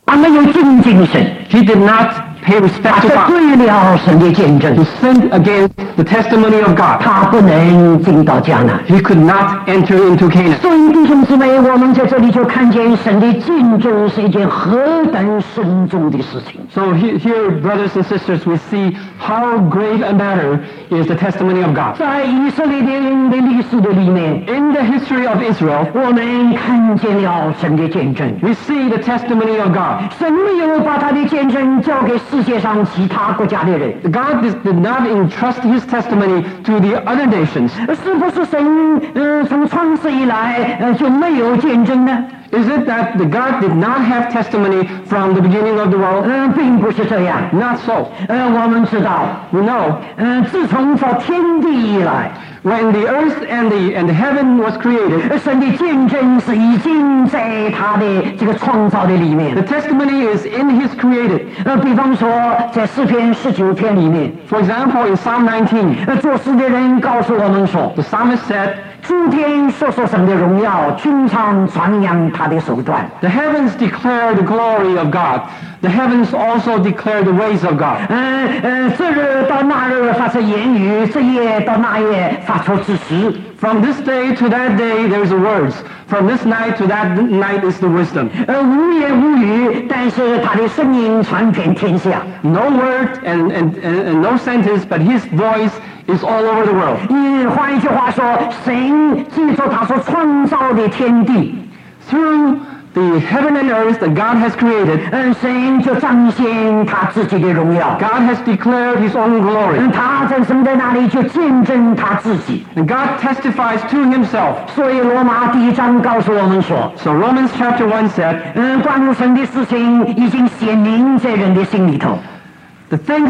他没有尊敬神， He did not pay respect 他 to 得 God. 罪了神的见证 He，sinned against the testimony of God. 他不能进到迦南。 He could not enter into Canaan. 所以弟兄姊妹，我们在这里就看见神的见证是一件何等慎重的事情。 So here, brothers and sisters, we see how great a matter is the testimony of God. 在以色列人的历史的里面， In the history of Israel, 我们看见了神的见证。 we see the testimony of God. 神没有把他的见证交给世界上其他国家的人， God did not entrust his testimony to the other nations. 是不是神从创世以来就没有见证呢？ Is it that the God did not have testimony from the beginning of the world? 并不是这样。 Not so. 我们知道， We know 自从造天地以来， when the earth and the heaven was created, 神的见证是已经在他的这个创造的里面 the。testimony is in his created. 比方说，在诗篇19篇里面， For example, in Psalm 19, 作诗的人告诉我们说， the psalmist said, 诸天述说神的荣耀，君唱传扬他的手段。 the heavens declare the glory of God. The heavens also declare the ways of God. 这日到那日发出言语，这夜到那夜发出指示。 From this day to that day, there's the words. From this night to that night is the wisdom. 无言无语，但是他的声音传遍天下。 No word and no sentence, but his voice is all over the world. 换一句话说，神借着他所创造的天地， Through the heaven and earth that God has created, 神就彰显他自己的荣耀。 God has declared his own glory. 他在神在那里就见证他自己。 And God testifies to himself. 所以罗马第1章告诉我们说， So Romans chapter 1 said, 关于神的事情已经显明在人的心里头。 the things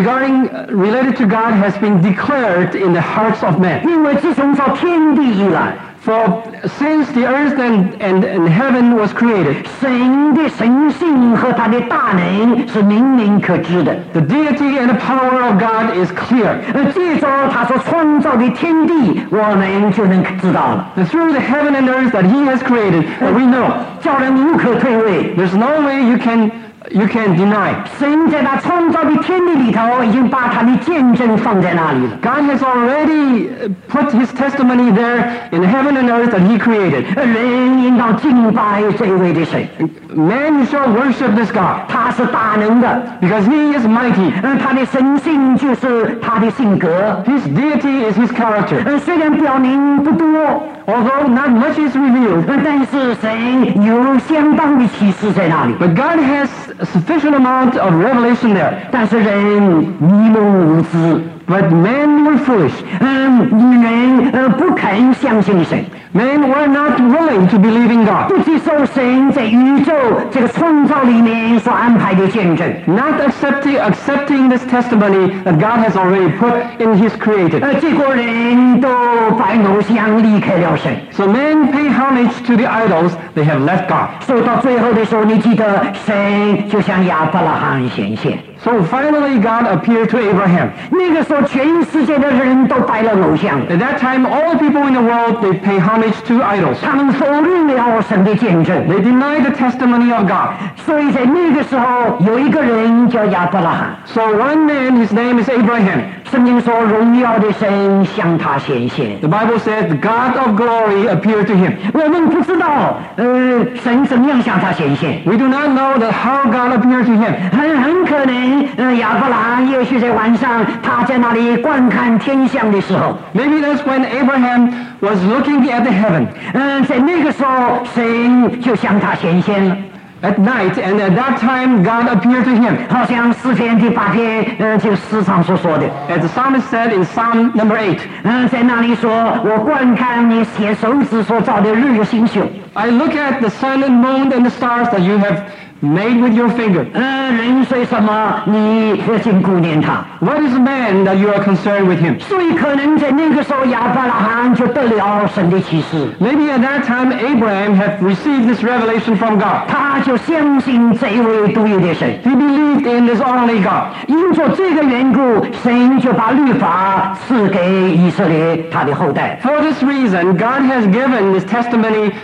related to God has been declared in the hearts of men. 因为自从造天地以来， For since the earth and heaven was created, 神的神性和他的大能是明明可知的。 the deity and the power of God is clear. 借着他所创造的天地，我们就能知道了， And through the heaven and earth that he has created, we know 叫人无可退位。 there's no way you can deny. 神在他创造的天地里头，已经把他的见证放在那里了。 God has already put his testimony there in heaven and earth that he created. 人应当敬拜这一位的神， Man shall worship this God 他是大能的， because he is mighty. 他的神性就是他的性格。 His deity is his character. 虽然表明不多， Although not much is revealed, 但是神有相当的启示在那里。 but God has a sufficient amount of revelation there. 但是人迷蒙无知， But men were foolish. 人不肯相信神， Men were not willing to believe in God. 不接受神在宇宙这个创造里面所安排的见证。 Not accepting this testimony that God has already put in his created. 结果人都拜偶像，离开了神。 So men pay homage to the idols, they have left God. 所以到最后的时候，你记得神就向亚伯拉罕显现。 So finally God appeared to Abraham. 那个时候，全世界的人都拜了偶像， At that time, all the people in the world, they pay homage to idols. 他们否认了神的见证。 They deny the testimony of God. 所以在那个时候，有一个人叫亚伯拉罕。 So one man, his name is Abraham. 圣经说，荣耀的神向他显现。 The Bible says the God of glory appeared to him. 我们不知道，神怎么样向他显现。 We do not know that how God appeared to him. 很可能，亚伯拉罕也许在晚上，他在那里观看天象的时候， Maybe that's when Abraham was looking at the heaven 在那个时候，神就向他显现了。 at night, and at that time God appeared to him. 好像诗篇第8篇，这个诗上所说的， As the psalmist said in Psalm number 8, 在那里说，我观看你写手指所造的日月星宿。 I look at the sun and moon and the stars that you have made with your finger. 人虽什么，你竟顾念他。 What is man that you are concerned with him? 所以可能在那个时候，亚伯拉罕就得了神的启示， Maybe at that time Abraham had received this revelation from God. 他就相信这一位独一的神。 He believed in this only God. 因着这个缘故，神就把律法赐给以色列他的后代。 For this reason, God has given this testimony to the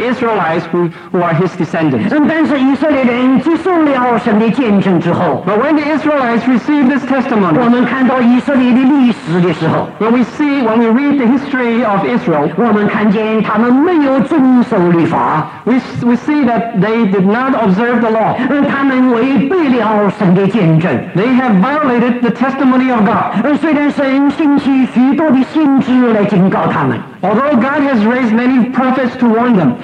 Israelites who are his descendants. 但是以色列人接受了神的见证之后， But when the Israelites received this 我 testimony, 们看到以色列的历史的时候， when we read the history of Israel, 我们看见他们没有遵守律法， we see that they did not observe the law. 他们违背了神的见证。 They have violated the testimony of God. 虽然神兴起许多的先知来警告他们， Although God has raised many prophets to warn them,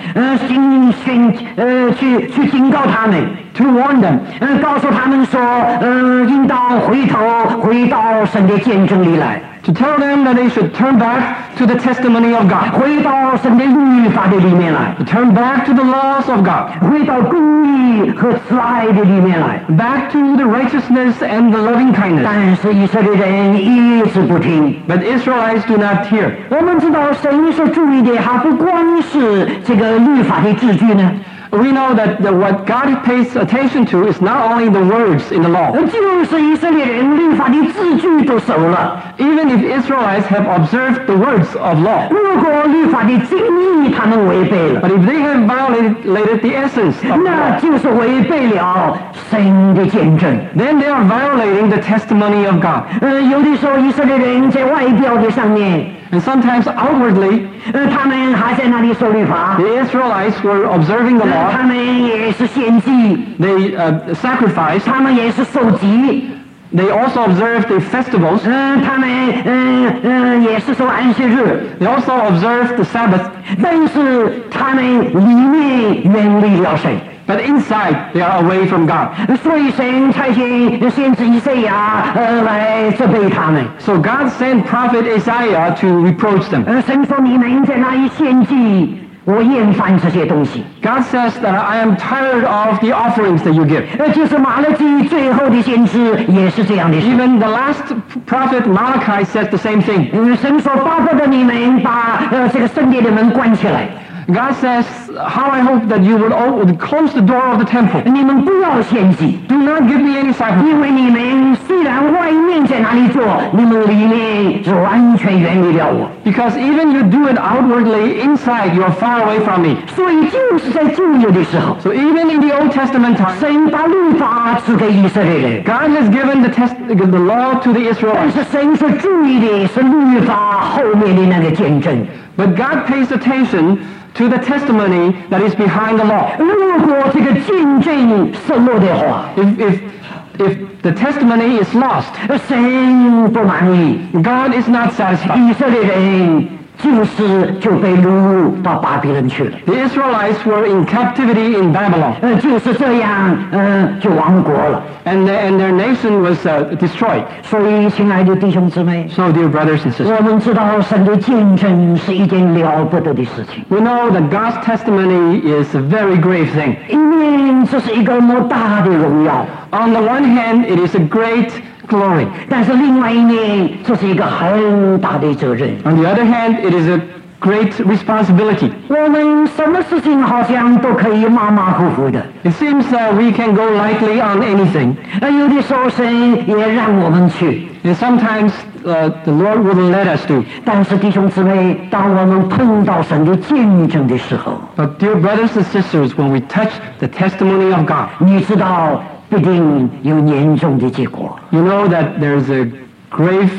去警告他们， to warn them, 告诉他们说，应当回到神的见证里来， to tell them that they should turn back to the testimony of God, 回到神的律法的里面来， to turn back to the laws of God, 回到公义和慈爱的里面来。 back to the righteousness and the loving kindness. 但是以色列人一直不听。 But Israelites do not hear. 我们知道神所注意的还不光是这个律法的字句呢， We know that what God pays attention to is not only the words in the law. 就是以色列人律法的字句都守了。 Even if Israelites have observed the words of law, 如果律法的精义他们违背了， but if they have violated the essence of the 那 law, 就是违背了神的见证。 then they are violating the testimony of God. 有的时候以色列人在外表的上面， And sometimes outwardly, 他们还在那里守律法， the Israelites were observing the 他 law. 们也是献祭， They sacrificed. 他们也是守祭， They also observed the festivals. 他们也是守安息日， They also observed the Sabbath. 但是他们里面远离了神。 But inside, they are away from God. 所以神差遣先知以赛亚来责备他们。 So God sent prophet Isaiah to reproach them. 神说你们在那里献祭，我厌烦这些东西。 God says that I am tired of the offerings that you give. 就是马勒基最后的先知也是这样的说。 Even the last prophet Malachi says the same thing. 神说巴不得你们把这个圣殿的门关起来， God says, how I hope that you would close the door of the temple. 你们不要献祭， Do not give me any sacrifice. 因为你们虽然外面在那里做，你们里面是完全远离了我。 Because even you do it outwardly, inside you are far away from me. 所以就是在旧约的时候， So even in the Old Testament time, 神把律法赐给以色列人， God has given the law to the 但 Israelites. 是神所注意的是律法后面的那个见证。 But God pays attention to the testimony that is behind the law. 如果这个见证失落的话， If the testimony is lost, 神不满意， God is not satisfied. 以色列人就被掳入到巴比伦去了。 The Israelites were in captivity in Babylon, 就是这样，就亡国了。 and their nation was destroyed. 所以，亲爱的弟兄姊妹， So, dear brothers and sisters, 我们知道神的见证是一件了不得的事情。 we know that God's testimony is a very grave thing. 一面这是一个莫大的荣耀， On the one hand, it is a great glory. 但是另外一面这是一个很大的责任。 On the other hand, it is a great responsibility. 我们什么事情好像都可以马马虎虎的， It seems that we can go lightly on anything, 有的时候神也让我们去。 and sometimes the Lord wouldn't let us do. 但是弟兄姊妹，当我们碰到神的见证的时候， But dear brothers and sisters, when we touch the testimony of God, 你知道必定有严重的结果。 you know that there's a grave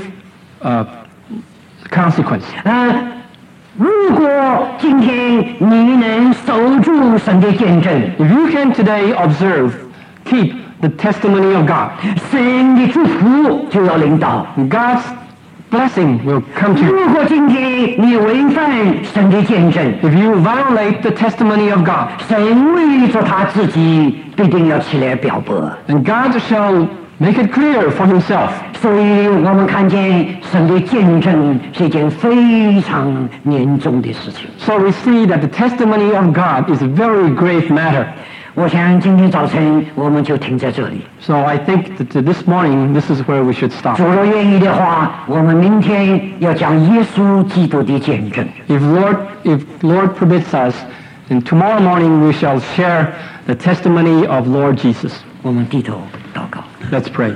consequence. 如果今天你能守住神的见证， If you can today observe, keep the testimony of God, 神的祝福就要临到。 God's blessing will come to you. 如果今天你违反神的见证， If you violate the testimony of God, 神为着他自己必定要起来表白。 then God shall make it clear for himself. 所以我们看见神的见证是一件非常严重的事情。 So we see that the testimony of God is a very grave matter. 我想今天早晨我们就停在这里。 So I think that this morning, this is where we should stop. 主若愿意的话，我们明天要讲耶稣基督的见证。 If Lord permits us, then tomorrow morning we shall share the testimony of Lord Jesus. 我们低头祷告。 Let's pray.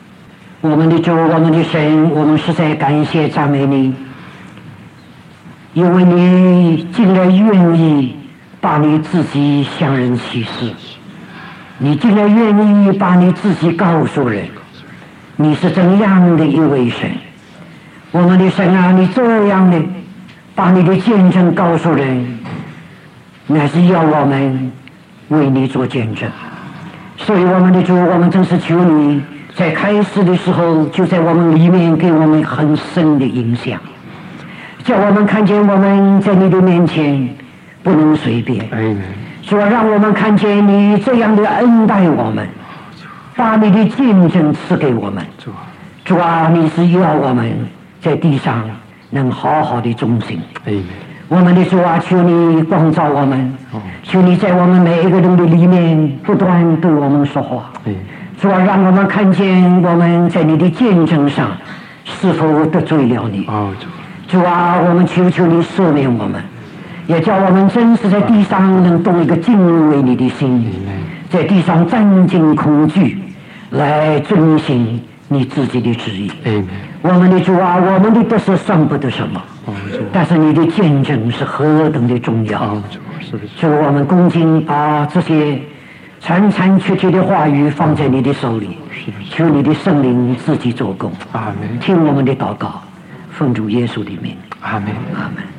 我们的主，我们的神，我们实在感谢赞美你， 因为你竟然愿意把你自己向人启示，你竟然愿意把你自己告诉人，你是怎样的一位神。我们的神啊，你这样的把你的见证告诉人，乃是要我们为你做见证。所以我们的主，我们真是求你在开始的时候就在我们里面给我们很深的影响，叫我们看见我们在你的面前不能随便。主啊，让我们看见你这样的恩待我们，把你的见证赐给我们。主啊，你是要我们在地上能好好的忠心。我们的主啊，求你光照我们，求你在我们每一个人的里面不断对我们说话。主啊，让我们看见我们在你的见证上是否得罪了你。主啊，我们求求你赦免我们，也叫我们真是在地上能动一个敬畏你的心，在地上战尽恐惧，来遵行你自己的旨意。我们的主啊，我们的得失算不得什么，但是你的见证是何等的重要。主，我们恭敬把这些残残缺缺的话语放在你的手里，求你的圣灵自己做工。听我们的祷告，奉主耶稣的名。阿门。阿门。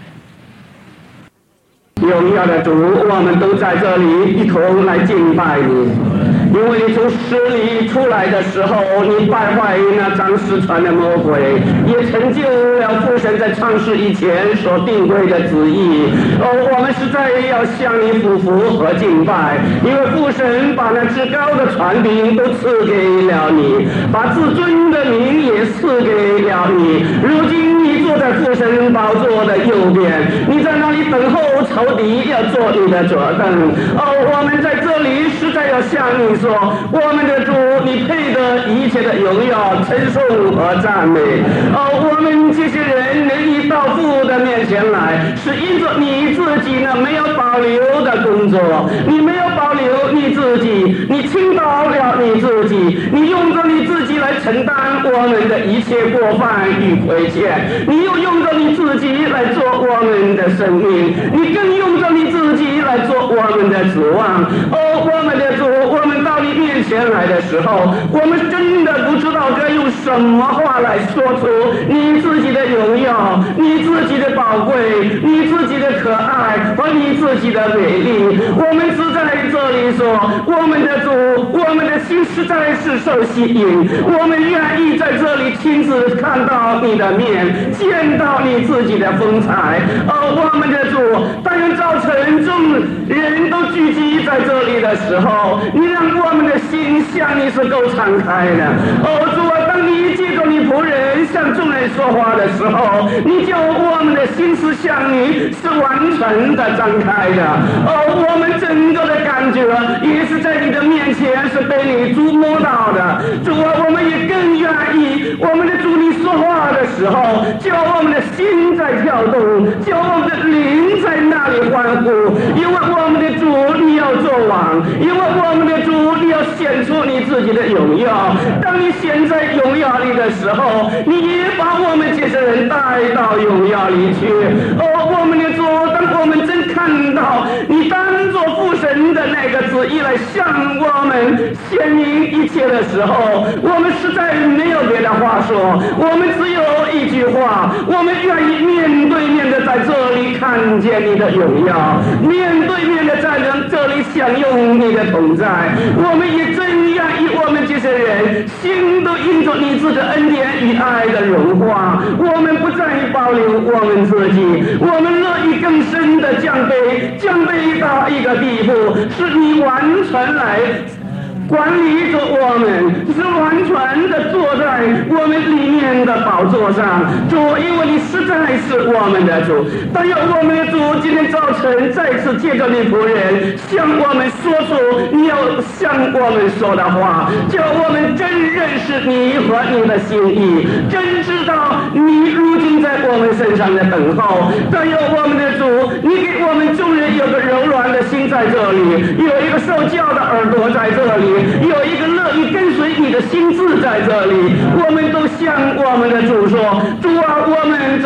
荣耀的主，我们都在这里一同来敬拜你，因为你从死里出来的时候，你败坏那张失传的魔鬼，也成就了父神在创世以前所定规的旨意。我们实在要向你俯伏和敬拜，因为父神把那至高的权柄都赐给了你，把至尊的名也赐给了你。如今你坐在父神宝座的右边，你在那里等候仇敌要做你的左凳。我们在这里实在要向你说，我们的主，你配得一切的荣耀、称颂和赞美。我们这些人能以到父的面前来，是因着你自己呢没有保留的工作，你没有保留你自己，你倾倒了你自己，你用着你自己来承担我们的一切过犯与亏欠，你又用着你自己来做我们的生命，你更用着你自己来做我们的指望。我们的主，我们到你面前来的时候，我们真的不知道该用什么话来说出你自己的荣耀，你自己的宝贵，你自己的可爱和你自己的美丽。我们只在这里说，我们的主，我们的心实在是受吸引，我们愿意在这里亲自看到你的面，见到你自己的风采。我们的主，但愿早晨众人都聚集在这里的时候，你让我们的心向你是够敞开的。主啊，当你借着你仆人向众人说话的时候，你叫我们的心思向你是完全的张开的。我们整个的感觉也是在你的面前是被你触摸到的。主啊，我们也更愿意，我们的主你说话的时候，叫我们的心在跳动，叫我们的灵在那里欢呼，因为我们的主你要做王，因为我们的主你要显出你自己的荣耀。当你显在荣耀里的时候，你也把我们这些人带到荣耀里去。我们的主，当我们真看到你当作父神的那个旨意来向我们显明一切的时候，我们实在没有别的话说，我们只有一句话，我们愿意面对面的在这里看见你的荣耀，面对面的在这里享用你的同在。我们也真愿意，我们这些人心都因着你自己的恩典与爱的融化，我们不再保留我们自己，我们乐意更深的降卑，降卑到一个地步，是你完全来管理着我们，是完全的坐在我们里面的宝座上。主，因为你实在是我们的主，但愿我们的主今天早晨再次借着你仆人向我们说出你要向我们说的话，叫我们真认识你和你的心意，真知道你如今在我们身上的等候。但愿我们的主，你给我们众人有个柔软的心在这里，有一个受教的耳朵在这里，有一个乐意跟随你的心智在这里。我们都向我们的主说，主啊，我们在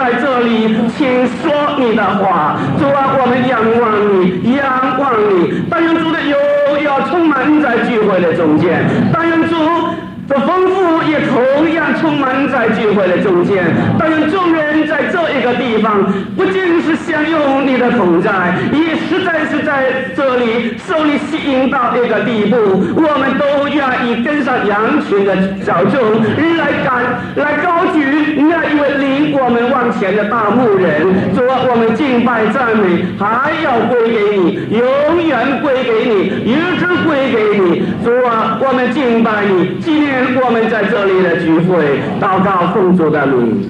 在这里，请说你的话。主啊，我们仰望你，仰望你。但愿主的油要充满在聚会的中间，但愿主的丰富也同样充满在聚会的中间。但愿众人在这一个地方，不仅是享用你的同在，也实在是在这里受你吸引到一个地步，我们都愿意跟上羊群的小众来高举那一位领我们往前的大牧人。主啊，我们敬拜赞美还要归给你，永远归给你，一直归给你。主啊，我们敬拜你，纪念我们在这里的聚会，祷告奉主的名。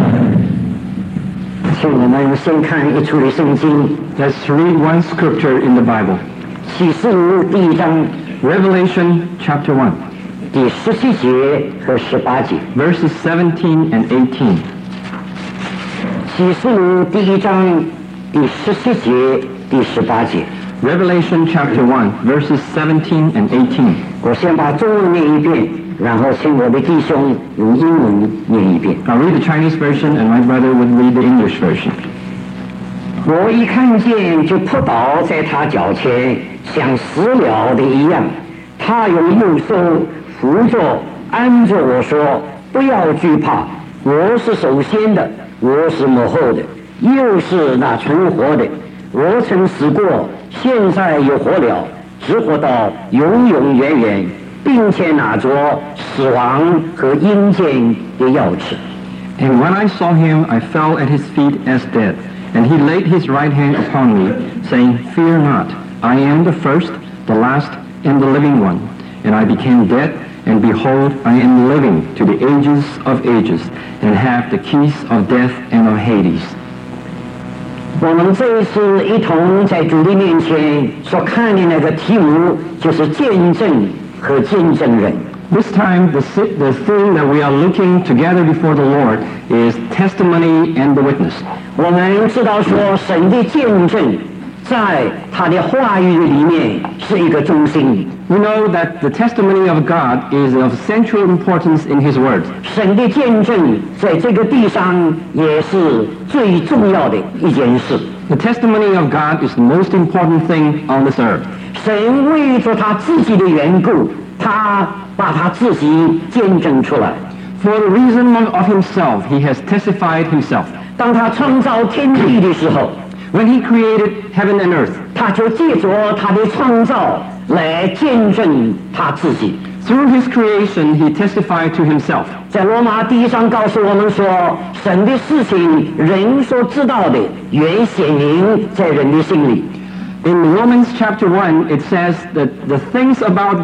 请我们先看一处的圣经。 Let's read one scripture in the Bible. 启示录第1章 Revelation chapter 1, 第17节和18节。 verses 17 and 18. 启示录第1章第17节、第18节。 Revelation chapter 1, verses 17 and 18. 我先把中文念一遍，然后请我的弟兄用英文念一遍。 I'll read the Chinese version and my brother would read the English version. 我一看见就扑倒在他脚前，像死了的一样。他用右手扶着按着我说：“不要惧怕，我是首先的，我是幕后的，又是那存活的。我曾死过，现在又活了，直活到永永远远，并且拿着死亡和阴间的钥匙。” And when I saw him, I fell at his feet as dead. And he laid his right hand upon me, saying, Fear not, I am the first, the last, and the living one. And I became dead, and behold, I am living to the ages of ages, and have the keys of death and of Hades. 我们这一次一同在主的面前所看的那个题目，就是见证和见证人。 This time, the thing that we are looking together before the Lord is testimony and the witness. 我们知道说，神的见证在他的话语里面是一个中心。 We know that the testimony of God is of central importance in His Word. 神的见证在这个地上也是最重要的一件事。 The testimony of God is the most important thing on this earth. 神为着他自己的缘故，他把他自己见证出来。 For the reason of Himself, He has testified Himself. 当他创造天地的时候， When He created heaven and earth, 他就借着他的创造来见证他自己。 through His creation, He testified to Himself. 在罗马第1章告诉我们说，神的事情人所知道的，原显明在人的心里。 In Romans chapter 1, it says that the things about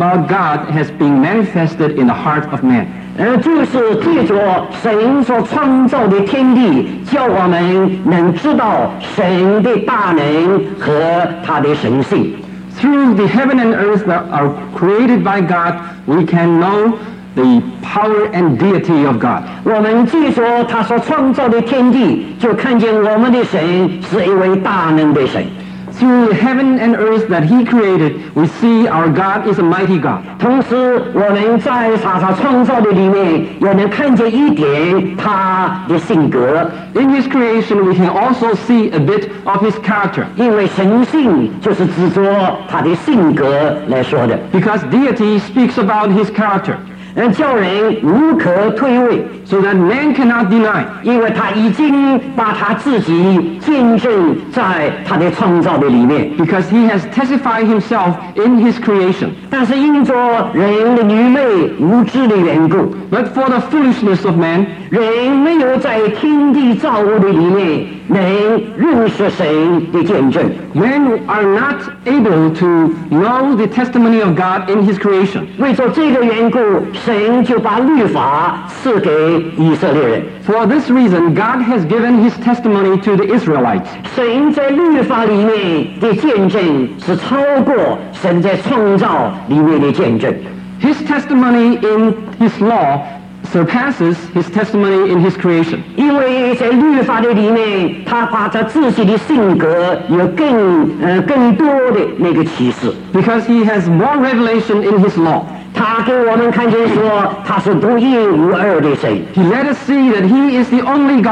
God has been manifested in the heart of man. 就是借着神所创造的天地，叫我们能知道神的大能和他的神性。 Through the heaven and earth that are created by God, we can know the power and deity of God. 我们借着他所创造的天地，就看见我们的神是一位大能的神。 Through heaven and earth that He created, we see our God is a mighty God. 同时，我们在他创造的里面，也能看见一点他的性格。 In His creation, we can also see a bit of His character. 因为神性就是指着他的性格来说的， Because deity speaks about His character, 叫人无可推诿。 so that man cannot deny. 因为他已经把他自己见证在他的创造的里面。 Because He has testified Himself in His creation. 但是因着人的愚昧无知的缘故， But for the foolishness of man, 人没有在天地造物的里面能认识神的见证。 men are not able to know the testimony of God in His creation. 为着这个缘故，神就把律法赐给以色列人。 For this reason, God has given His testimony to the Israelites. 神在律法里面的见证是超过神在创造里面的见证。 His testimony in His law surpasses His testimony in His creation. 因为在律法的里面，他把他自己的性格有更多的那个启示。 Because He has more revelation in His law. 他给我们看见说，他是独一无二的神。 He let us see that He is the only God.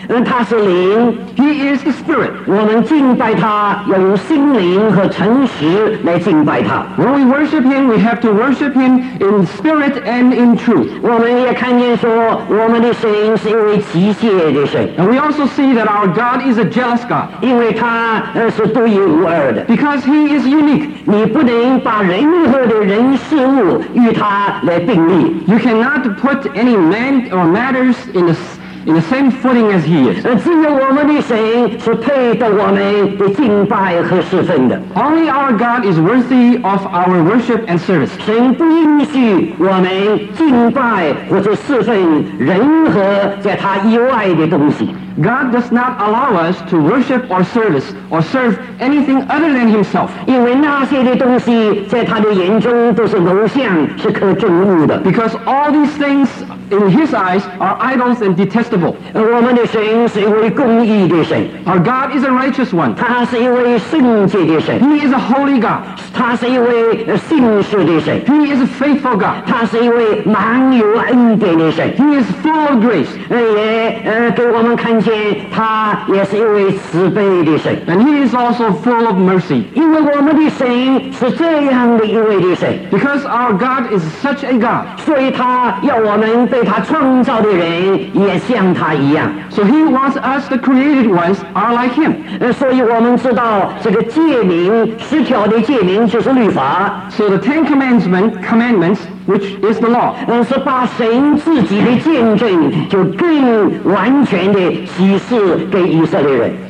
他是灵 He is the Spirit. 我们敬拜他要用心灵和诚实来敬拜他 When we worship Him, we have to worship Him in spirit and in truth. 我们也看见说我们的神是一位极谢的神 And we also see that our God is a jealous God 因为他是独一无二的 because He is unique. 你不能把任何的人事物与他来并立 You cannot put any man or matters in the same footing as He is. 只有我们的神是配得我们的敬拜和侍奉的 Only our God is worthy of our worship and service. 神不允许我们敬拜或者侍奉任何在他以外的东西 God does not allow us to worship or serve anything other than Himself. 因为那些的东西在他的眼中都是偶像，是可憎恶的。 Because all these things in His eyes are idols and detestable. 我们的神是一位公义的神， Our God is a righteous one. 他是一位圣洁的神， He is a holy God. 他是一位信实的神， He is a faithful God. 他是一位满有恩典的神， He is full of grace. 也给我们看见他也是一位慈悲的神。 And He is also full of mercy. 因为我们的神是这样的一位的神， Because our God is such a God. 所以他要我们被他创造的人也像他一样。 So He wants us, the created ones, are like Him. 所以我们知道这个诫命10条的诫命就是律法， So the Ten Commandments, which is the law, 是把神自己的见证就更完全的启示给以色列人。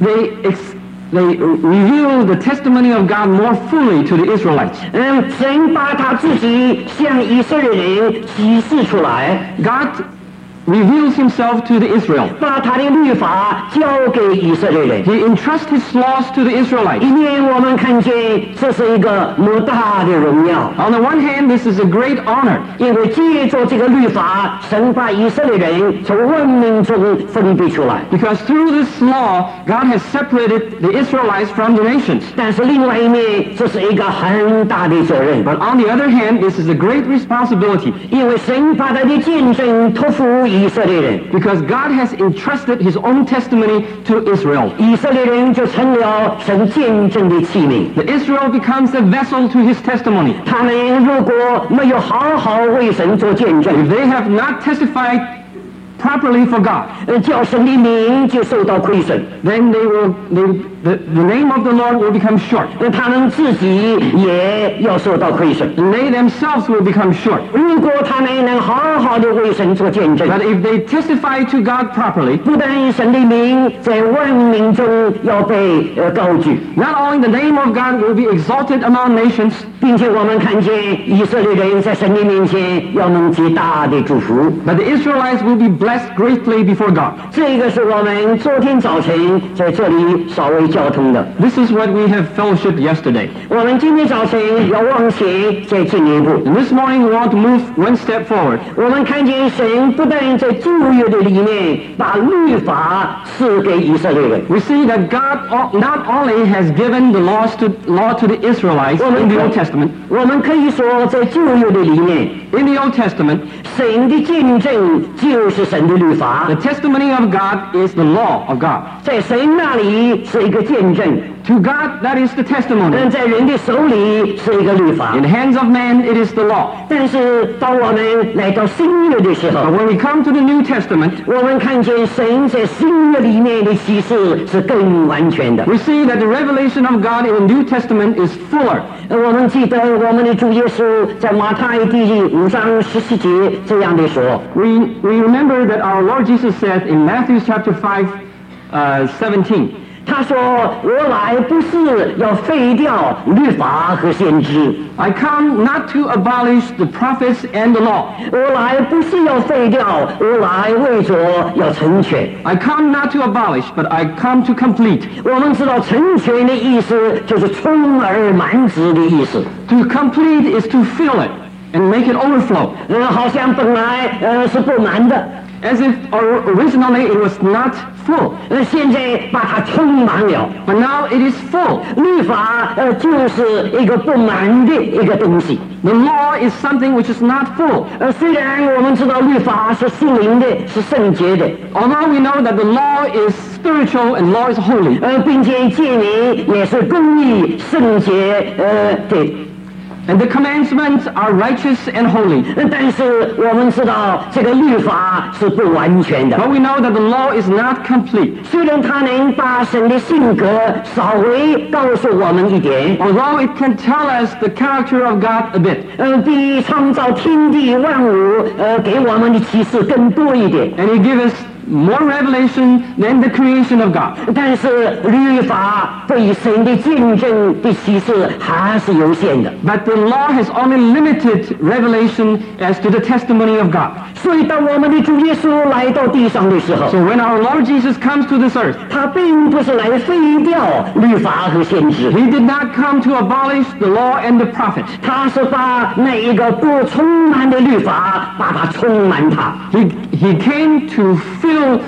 they reveal the testimony of God more fully to the Israelites. 神把他自己向以色列人启示出来， God reveals Himself to the Israel. 把他的律法交给以色列人。 He entrusts His laws to the Israelites. 一面我们看见这是一个莫大的荣耀， On the one hand, this is a great honor 因为借着这个律法，神把以色列人从万民中分别出来。 because through this law, God has separated the Israelites from the nations. 但是另外一面，这是一个很大的责任， But on the other hand, this is a great responsibility 因为神把他的见证托付以色列人， because God has entrusted His own testimony to Israel. 以色列人就成了神见证的器皿。 The Israel becomes a vessel to His testimony. 他们如果没有好好为神做见 If 证， they have not testified properly for God, 叫神的名就受到亏损， then the name of the Lord will become short. 他们自己也要受到亏损。 And they themselves will become short. 如果他们能好好的为神做见证， But if they testify to God properly, 不但神的名在万民中要被高举， not only the name of God will be exalted among nations, 并且我们看见以色列人在神的面前要能极大的祝福。 but the Israelites will be blessed greatly before God. 这个是我们昨天早晨在这里稍微交通的。 This is what we have fellowship yesterday. 我们今天早晨要往前再进一步。 And this morning we want to move one step forward. 我们看见神不但在旧约的里面把律法赐给以色列人， We see that God not only has given the law to the Israelites in the Old Testament. 我们可以说在旧约的里面， In the Old Testament, 神的见证就是神的律法 the，testimony of God is the law of God. 在神那里是一个见证， To God, that is the testimony. 但在人的手里是一个律法 In。the hands of man, it is the law. 但是当我们来到新约的时 But 候， when we come to the New Testament, 我们看见神在新约里面的启示是更完全的。 we see that the revelation of God in the New Testament is fuller. 我们记得我们的主耶稣在马太第5章17节这样的说， We remember that our Lord Jesus said in Matthew chapter 5:17, 他说：“我来不是要废掉律法和先知， I come not to abolish the prophets and the law. 我来不是要废掉，我来为着要成全。 I come not to abolish, but I come to complete. 我们知道成全的意思就是充而满之的意思。 To complete is to fill it and make it overflow. 好像本来是不满的， As if originally it was not full. 现在把它充满了。 But now it is full. 律法就是一个不满的一个东西。 The law is something which is not full. 虽然我们知道律法是属灵的，是圣洁的， Although we know that the law is spiritual and law is holy. 并且诫命也是公义、圣洁的。 And the commandments are righteous and holy. 但是我们知道这个律法是不完全的。 But we know that the law is not complete. 虽然它能把神的性格稍微告诉我们一点， Although it can tell us the character of God a bit. 比创造天地万物给我们的启示更多一点。 And it gives us more revelation than the creation of God. 但是律法对神的见证的启示还是有限的。 But the law has only limited revelation as to the testimony of God. 所以当我们的主耶稣来到地上的时候， So when our Lord Jesus comes to this earth, 他并不是来废掉律法和先知， he did not come to abolish the law and the prophets. 他是把那一个不充满的律法，把它充满它。 He came to fill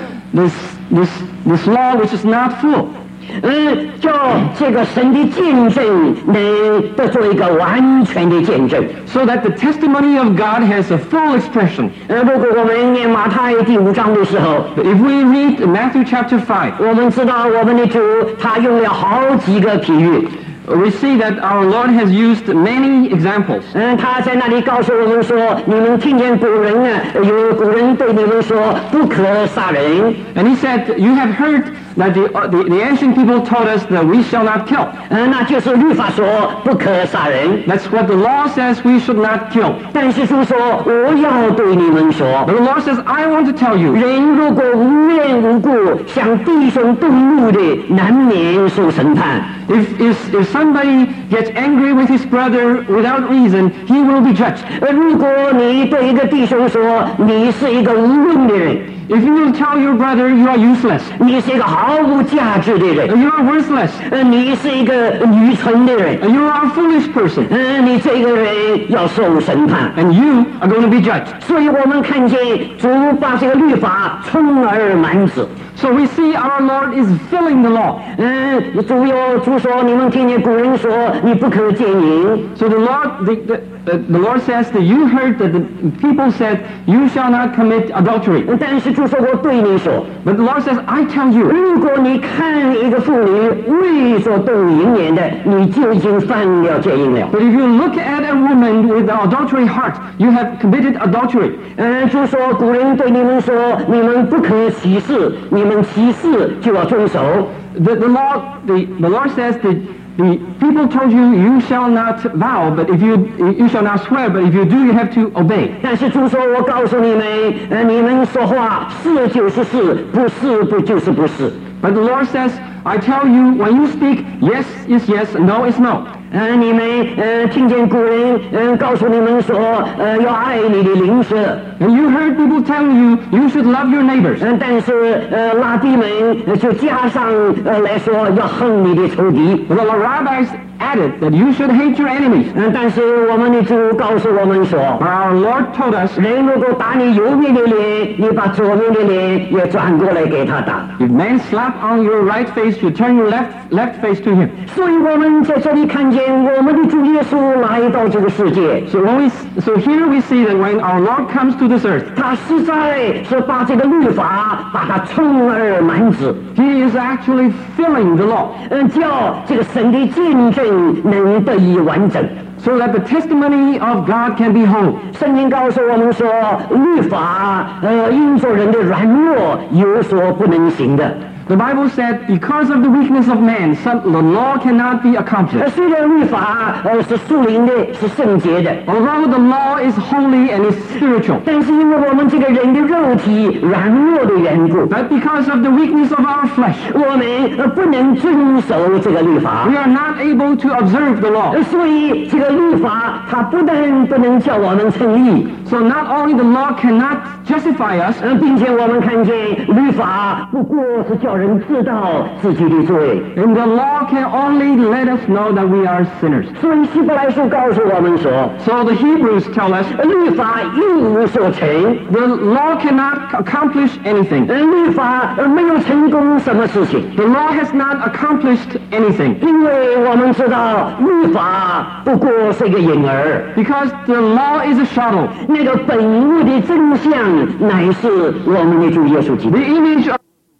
this law which is not full. 叫这个神的见证能得做一个完全的见证。 So that the testimony of God has a full expression. 如果我们念马太第5章的时候， But if we read Matthew chapter 5, 我们知道我们的主他用了好几个比喻。 we see that our Lord has used many examples. 他在那里告诉我们说：“你们听见古人有古人对你们说不可杀人。 And he said, you have heard that the ancient people told us that we shall not kill. 那就是律法说不可杀人。 That's what the law says we should not kill. 但是主说我要对你们说， But the Lord says, I want to tell you, 人如果无缘无故向弟兄动怒的，难免受审判。 if somebody gets angry with his brother without reason, he will be judged. 如果你对一个弟兄说你是一个无用的人， If you will tell your brother you are useless, 你是一个毫无价值的人， you are worthless, 你是一个愚蠢的人， you are a foolish person, 你这个人要受审判。 and you are going to be judged. 所以我们看见主把这个律法充而满之。 So we see our Lord is filling the law. 主说你们听见古人说你不可奸淫。 So the Lord says that you heard that the people said you shall not commit adultery. 但是主说我对你说， But the Lord says, I tell you, 如果你看一个妇女未所动淫念的，你就已经犯了奸淫了。 but if you look at a woman with an adultery heart, you have committed adultery. 主说古人对你们说，你们不可歧视，你们歧视就要遵守。 The Lord says that the people told you you shall not vow, but if you shall not swear, but if you do, you have to obey. 但是主说，我告诉你们，你们说话是就是是，不是不就是不是。 But the Lord says, I tell you, when you speak, yes is yes, no is no. 你们听见古人告诉你们说，要爱你的邻舍。 And you heard people telling you you should love your neighbors. 但是拉比们就加上来说要恨你的仇敌。 But the rabbis added that you should hate your enemies. 但是我们的主告诉我们说， But our Lord told us, 人如果打你右边的脸，你把左边的脸也转过来给他打。 if man slap on your right face, you turn your left face to him. 所以我们在这里看见我们的主耶稣来到这个世界， So here we see that when our Lord comes to this earth, 他实在是把这个律法把它充而满之。 he is actually filling the law. 叫这个神的见证能得以完整。 So that the testimony of God can be whole. 圣经告诉我们说，律法因着人的软弱有所不能行的。 The Bible said, because of the weakness of man, the law cannot be accomplished. 虽然律法是属灵的，是圣洁的， Although the law is holy and is spiritual, 但是因为我们这个人的肉体软弱的缘故， but because of the weakness of our flesh, 我们不能遵守这个律法 we。are not able to observe the law. 所以这个律法它不但不能叫我们称义， So not only the law cannot justify us, 并且我们看见律法不过是叫人知道自己的罪。 and the law can only let us know that we are sinners. 所以希伯来书告诉我们说， So the Hebrews tell us 律法一无所成， the law cannot accomplish anything. 律法没有成功什么事情， The law has not accomplished anything 因为我们知道律法不过是一个影儿， because the law is a shadow. 那个本物的真相乃是我们的主耶稣基督 The image of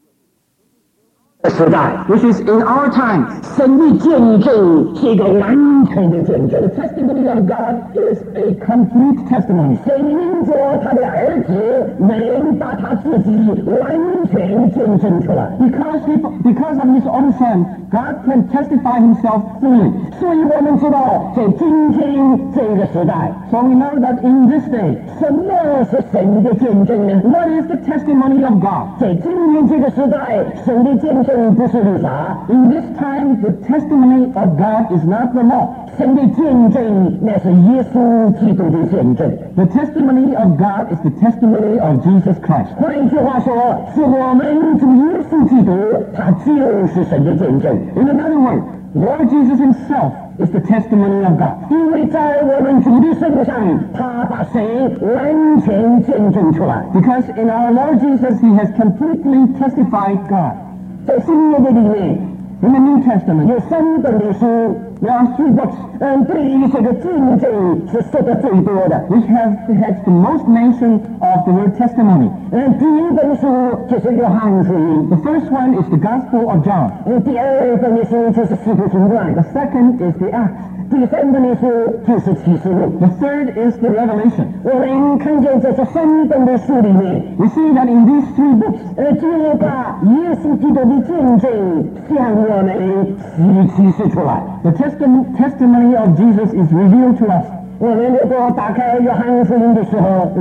时代。 which is in our time. 神的见证是一个完全的见证。 The testimony of God is a complete testimony. 神因着他的儿子能把他自己完全见证出来。 Because of his own son, God can testify himself fully. 所以我们知道，在今天这个时代， So we know that in this day, 什么是神的见证呢？ what is the testimony of God? 在今天这个时代，神的见证不是律法， In this time, the testimony of God is not the law. 神的见证那是耶稣基督的见证。 The testimony of God is the testimony of Jesus Christ. 换一句话说，是我们主耶稣基督，他就是神的见证。 In another word, Lord Jesus himself is the testimony of God. 因为在我们主的身上，他把神完全见证出来。 Because in our Lord Jesus, he has completely testified God. 在新约的里面， In the New Testament, 有3本的书， there are 3 books 对于这个见证是说的最多的。 which has the most mention of the word testimony. 第一本书就是约翰福音， The first one is the Gospel of John. 第二本的书就是使徒行传， The second is the Acts. 第3本的书就是启示录。 The third is the Revelation. 我们看见在这3本的书里面， We see that in these 3 books, 就把耶稣基督的见证向我们启示出来。 the testimony of Jesus is revealed to us. 我们如果打开约翰福音的时候，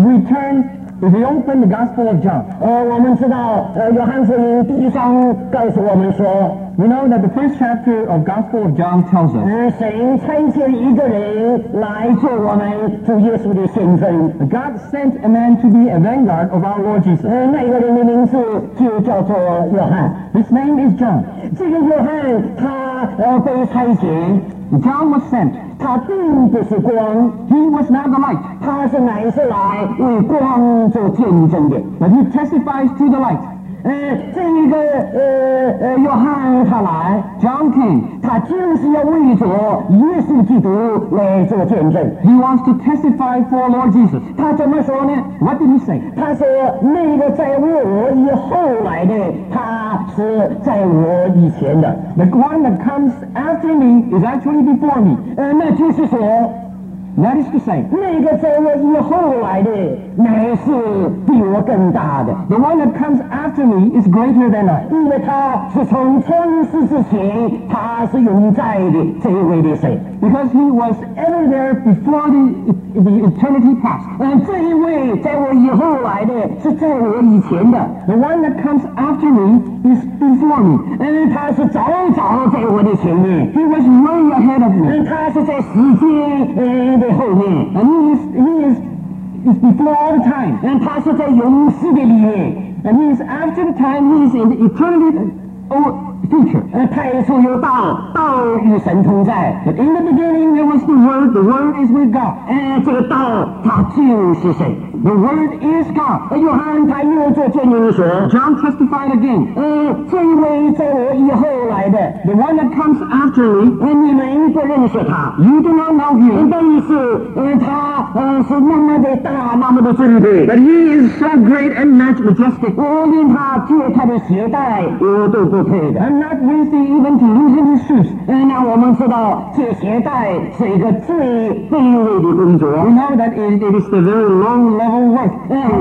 If we open the Gospel of John, 我们知道，约翰福音第1章告诉我们说， we know that the first chapter of Gospel of John tells us 神差遣一个人来做我们主耶稣的先锋。 God sent a man to be a vanguard of our Lord Jesus. 那个人的名字就叫做约翰。 His name is John. 这个约翰他被差遣， John was sent. 他并不是光， He was not the light, 他是乃是来为光做见证的。 but he testifies to the light. 这一个约翰他来， John came. 他就是要为着耶稣基督来做见证。 He wants to testify for Lord Jesus. 他怎么说呢？ What did he say? 他说那个在我以后来的，他是在我以前的。 The one that comes after me is actually before me. 那就是说， That is to say, 那个在我以后来的，乃是比我更大的， the one that comes after me is greater than I. 因为他是从创世之前，他是永在的这一位的神。 Because he was ever there before the eternity past. 这一位在我以后来的，是在我以前的。 The one that comes after me is before me. 他是早在我的前面。 He was way ahead of me. 他是在时间的后面。 And he is before all the time. 他是在永世的里面。 And he is after the time, he is in the eternity future. 太初有道，道与神同在。 But in the beginning there was the word is with God. 这个道，它就是神。 The word is God. 约翰他又做见证说， John testified again. 这一位在我以后来的， The one that comes after me, 你们不认识他， you do not know him. 但是他是那么的大，那么的尊贵。 But he is so great and majestic. 我连他借他的鞋带我都不配的。 I'm not worthy even to loosen his shoes. 那我们知道借鞋带是一个最卑微的工作。 We know that it is the very low-level work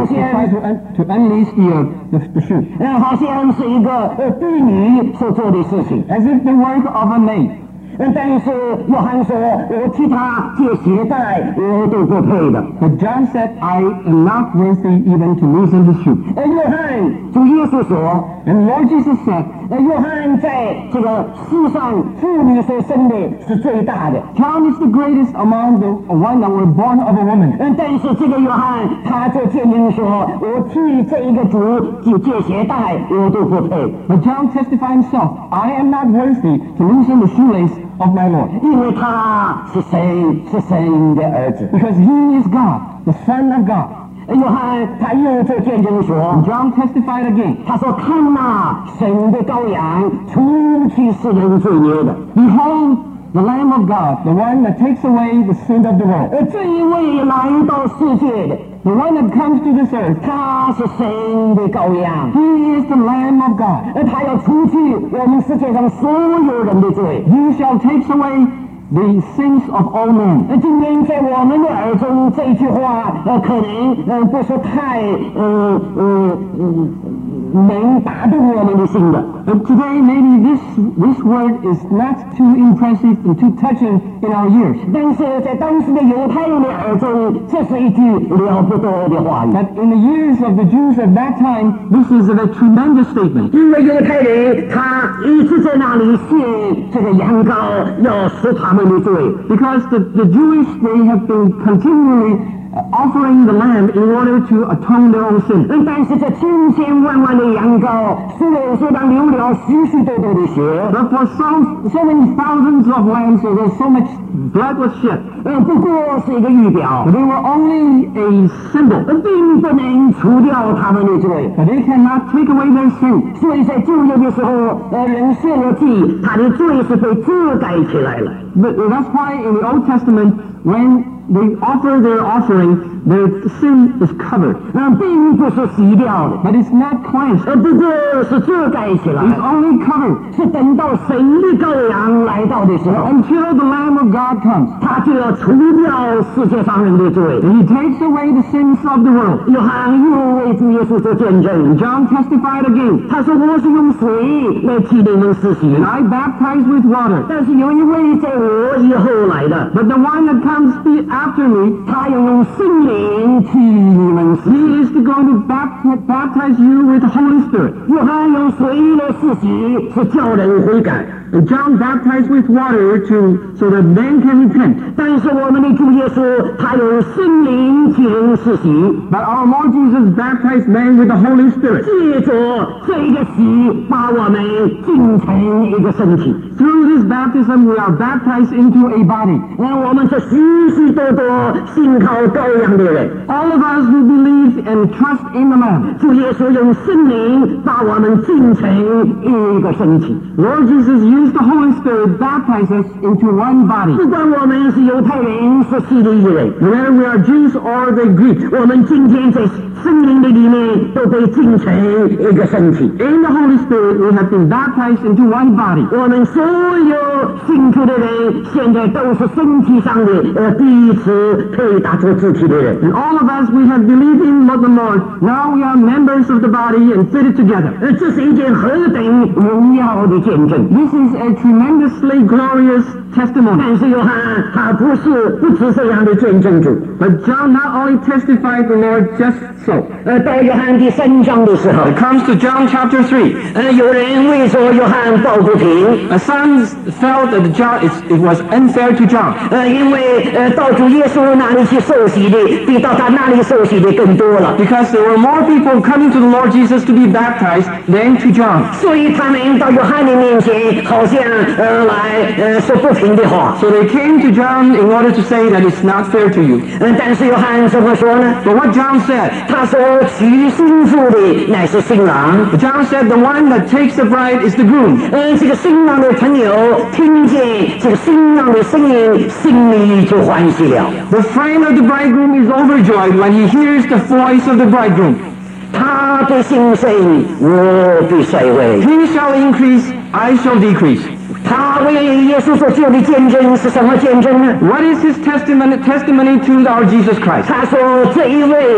to unleash the shoe. 好像是一个婢女所做的事情。 As if the work of a maid. 但是约翰说，我替他解鞋带，我都不配的。 But John said, I am not worthy even to loosen the shoe. 约翰主耶稣说 And Lord Jesus said, 约翰在这个世上妇女所生的是最大的。 John is the greatest among the one that were born of a woman. 但是这个约翰他就见证说，我替这一个主解鞋带，我都不配。 But John testified himself, I am not worthy to loosen the shoelace of my Lord. 因为他是神的儿子。 Because he is God, the Son of God. 约翰他又做见证说 John testified again. 他说看哪，神的羔羊，除去世人罪孽的。 Behold, the Lamb of God, the one that takes away the sin of the world. 这一位来到世界的， The one that comes to this earth. 他是神的羔羊。 He is the Lamb of God. 他要除去我们世界上所有人的罪。 You shall take away the sins of all men. 今天在我们的耳中，这句话可能不是太能打动我们的心的。 But today, maybe this word is not too impressive and too touching in our ears. 但是在当时的犹太人的耳中，这是一句了不得的话语。 But in the ears of the Jews at that time, this is a tremendous statement. 因为犹太人他一直在那里献这个羊羔，要赎他们的罪。 Because the Jewish, they have been continually offering the lamb in order to atone their own sin. 但是这千千万万的羊羔，虽然流了许许多多的血， But for so many thousands of lambs, there was so much blood was shed. 不过是一个预表， But they were only a symbol. 并不能除掉他们的罪。 But they cannot take away their sin. 所以在旧约的时候，人献了祭，他的罪是被遮盖起来了。 But that's why in the Old Testament, when they offer their offering, their sin is covered. 并不是洗掉的， But it's not cleansed. 不过是遮盖起来， It's only covered 是等到神的羔羊来到的时候， until the Lamb of God comes. 他就要除掉世界上人的罪。 And he takes away the sins of the world. 约翰又为主耶稣做见证， John testified again. 他说我是用水来替你们施洗， And I baptize with water. 但是有一位在我以后来的， But the one that comes after me, 他要用圣灵替你们施洗。 he is going to baptize you with the Holy Spirit. 约翰用水来施洗，是叫人悔改。 And John baptized with water so that men can repent. 但是我们的主耶稣，他用圣灵替人施洗， But our Lord Jesus baptized men with the Holy Spirit. 借着这一个洗，把我们进成一个身体。 Through this baptism, we are baptized into a body. 我们是许许多多信靠羔羊的人。 All of us who believe and trust in the Lamb. 主耶稣用圣灵把我们进成一个身体。 Lord Jesus used the Holy Spirit baptize us into one body. 不管我们是犹太人，是希利人， Whether we are Jews or the Greeks, 我们今天在圣灵的里面都被进成一个身体。 in the Holy Spirit, we have been baptized into one body. 我们所有信主的人，现在都是身体上的第一次可以打出肢体的人。 And all of us, we have believed in the Lord. Now we are members of the body and fitted together. 这是一件何等荣耀的见证！ This is a tremendously glorious testimony. 但是约翰他不止这样的见证主。 But John not only testified the Lord just so. 到约翰第3章的时候， It comes to John chapter 3. 有人为说约翰抱不平， Some felt that it was unfair to John. 因为到主耶稣那里去受洗的，比到他那里受洗的更多了， Because there were more people coming to the Lord Jesus to be baptized than to John. 所以他们到约翰的面前，好像来说不平的话。 So they came to John in order to say that it's not fair to you. 但是约翰怎么说呢？ But what John said, 他说娶新妇的乃是新郎。 John said the one that takes the bride is the groom. 这个新郎的朋友听见这个新郎的声音，心里就欢喜了。 The friend of the bridegroom is overjoyed when he hears the voice of the bridegroom. 他的兴盛，我必衰微。 He shall increase, I shall decrease. 他为耶稣所做的见证是什么见证呢？ What is his testimony to our Jesus Christ? 他说这一位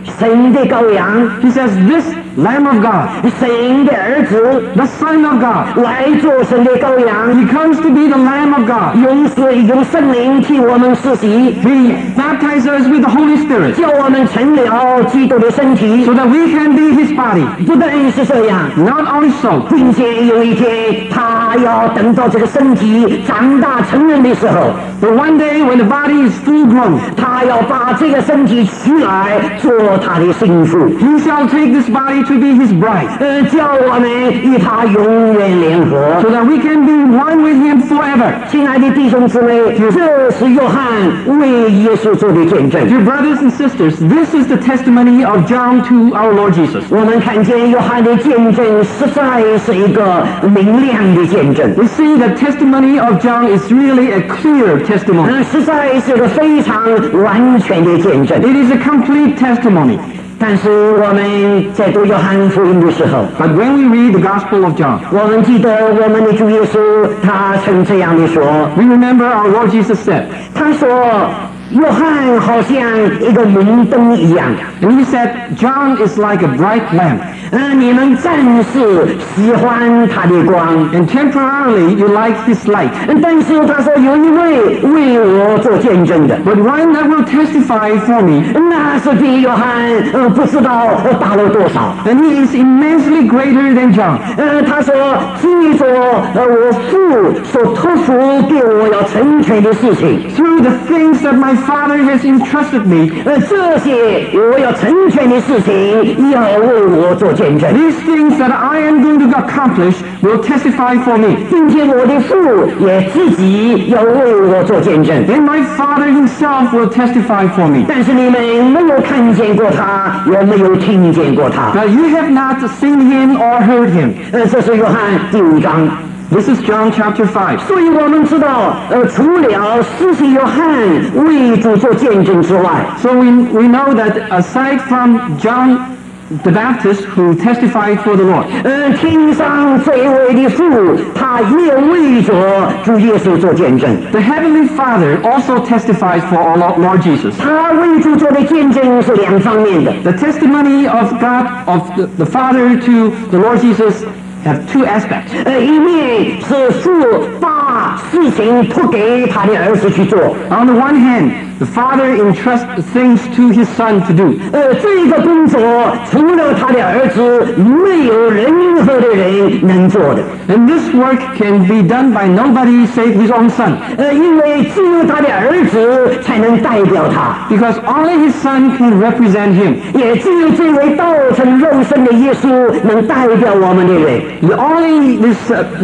神的羔羊， He says, this Lamb of God, 神的儿子 the Son of God, 来做神的羔羊， He comes to be the Lamb of God. 用水用圣灵替我们施洗， He baptizes us with the Holy Spirit 叫我们成了基督的身体。 so that we can be His body. 不但是这样， Not only so, 并且有一天，他要等到这个身体长大成人的时候， but one day when the body is full grown, 他要把这个身体取来做他的心腹， He shall take this body to be His bride, 叫我们与他永远联合。 so that we can be one with Him forever. 亲爱的弟兄姊妹，这是约翰为耶稣做的见证。 Dear brothers and sisters, this is the testimony of John to our Lord Jesus. 我们看见约翰的见证实在是一个明亮的见证， We see the testimony of John is really a clear testimony. 实在是个非常完全的见证。 It is a complete testimony. 但是我们在读约翰福音的时候， But when we read the Gospel of John, 我们记得我们的主耶稣他曾这样的说， we remember our Lord Jesus said, 他说约翰好像一个明灯一样， and He said, John is like a bright lamp, 你们暂时喜欢他的光， and temporarily you like His light. 但是他说有一位为我做见证的， But one that will testify for me, 那是比约翰不知道大了多少。 and He is immensely greater than John. 他说记着我父所托付给我要成全的事情， Through the things that my Father has entrusted me, 这些我要成全的事情要为我做见证， these things that I am going to accomplish will testify for me. 并且我的父也自己要为我做见证。 And my Father Himself will testify for me. 但是你们没有看见过他，也没有听见过他。 But you have not seen Him or heard Him. 这是约翰第5章。 This is John chapter 5. 所以我们知道，除了施洗约翰为主做见证之外， So we know that aside from John the Baptist who testified for the Lord, 天上这位的父，他也为着主耶稣做见证。 the Heavenly Father also testifies for our Lord Jesus. 他为主做的见证是2方面的。 The testimony of God, of the Father to the Lord Jesus, have two aspects. 一面是父把事情托给他的儿子去做， On the one hand, the Father entrusts things to His Son to do. 这个工作除了他的儿子，没有任何的人能做的。 And this work can be done by nobody save His own Son, 因为只有他的儿子才能代表他， because only His Son can represent Him. 也只有这位道成肉身的耶稣能代表我们的人。 Only this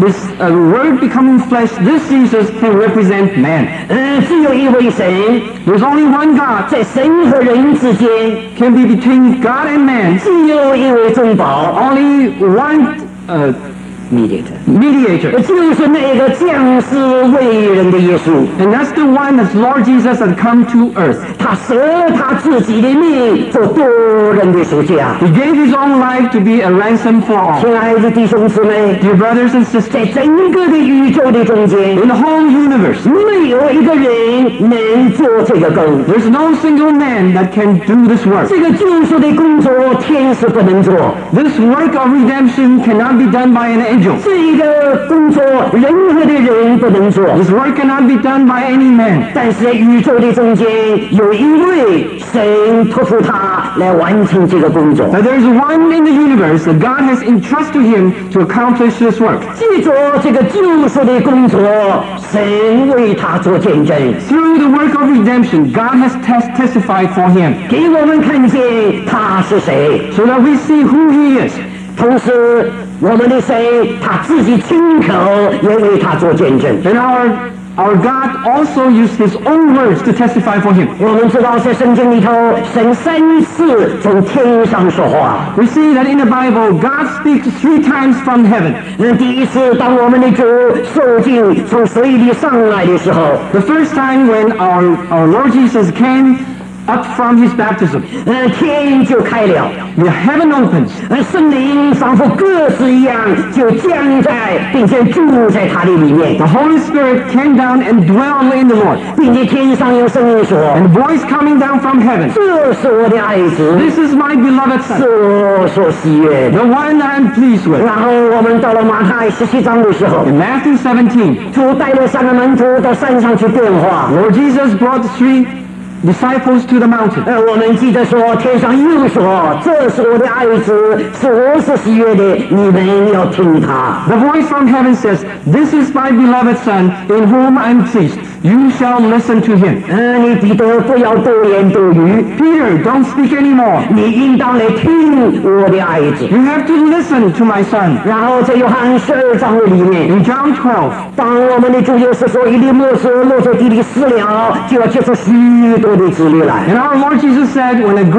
Word becoming flesh, this Jesus can represent man. 只有一位神， There's only one God 在神和人之间， can be between God and man. 只有一位中保 Only one mediator. 就是那个降世为人的耶稣。 And that's the one that's Lord Jesus that come to earth. 他舍他自己的命做多人的赎价。 He gave His own life to be a ransom for all. 亲爱的弟兄姊妹， Dear brothers and 在 sisters, 整个的宇宙的中间， in the whole universe, 没有一个人能做这个工。 there's no single man that can do this work. 这个救赎的工作，天使不能做； This work of redemption cannot be done by an angel. 这个工作，任何的人不能做。 This work cannot be done by any man. 但是在宇宙的中间，有一位神托付他来完成这个工作。 But there's one in the universe that God has entrusted Him to accomplish this work. 记着这个救赎的工作，神为他做见证， Through the work of redemption, God has testified for Him, 给我们看见他是谁。 so that we see who He is. 同时，我们的神他自己亲口也为他做见证。 And our God also used His own words to testify for Him. 我们知道在圣经里头，神3次从天上说话。 We see that in the Bible, God speaks 3 times from heaven. 第一次，当我们的主受尽从水里上来的时候， The first time when our Lord Jesus came up from his baptism, 天就开了， the heaven opens, 圣灵仿佛鸽子一样就降在，并且住在他的里面， the Holy Spirit came down and dwelled in the Lord. 并且天上有声音说 And a voice coming down from heaven, 这是我的爱子， this is my beloved 是 Son, 我所喜悦的。 the one I'm pleased with. 然后我们到了马太17章的时候， In Matthew 17, 主带了3个门徒到山上去变化。 Lord Jesus brought the 3 disciples to the mountain. 我们记得说，天上又说：“这是我的爱子，是我所喜悦的，你们要听他。 The voice from heaven says, this is my beloved Son, in whom I'm pleased. You shall listen to him. ” 你彼得不要多言多语， Peter, don't speak anymore. 你应当来听我的爱子。 You have to listen to my Son. 然后在约翰12章的里面， In John 12, 当我们的主耶稣说：“一粒麦子落在地里死了，就要结出许多的子粒来。” and our Lord Jesus said, when a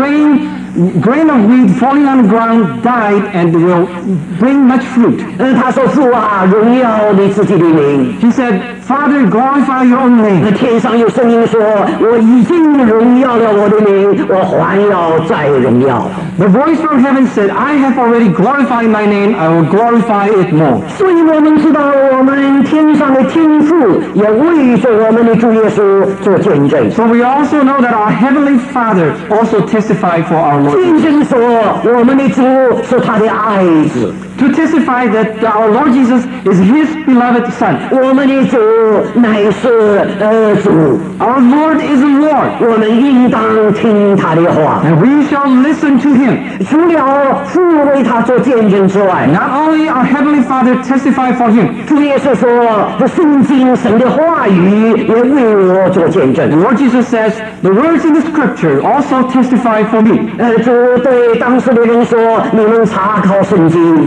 grain of wheat falling on the ground died and will bring much fruit. 他说：“父啊，荣耀你自己的名。” He said, Father, glorify your own name. 天上有声音说：“我已经荣耀了我的名，我还要再荣耀。” The voice from heaven said, I have already glorified my name, I will glorify it more. 所以我们知道，我们天上的天父也为着我们的主耶稣做见证。 So we also know that our Heavenly Father also testified for our Lord. 见证说，我们的主是他的爱子， To testify that our Lord Jesus is His beloved Son. 我们的主乃是主， Our Lord is the Lord, 我们应当听他的话。 and we shall listen to Him. 除了父为他做见证之外， Not only our Heavenly Father testify for Him, 主耶稣说：“这圣经神的话语也为我做见证。” the Lord Jesus says, the words in the Scripture also testify for me. 主对当时的人说：“你们查考圣经，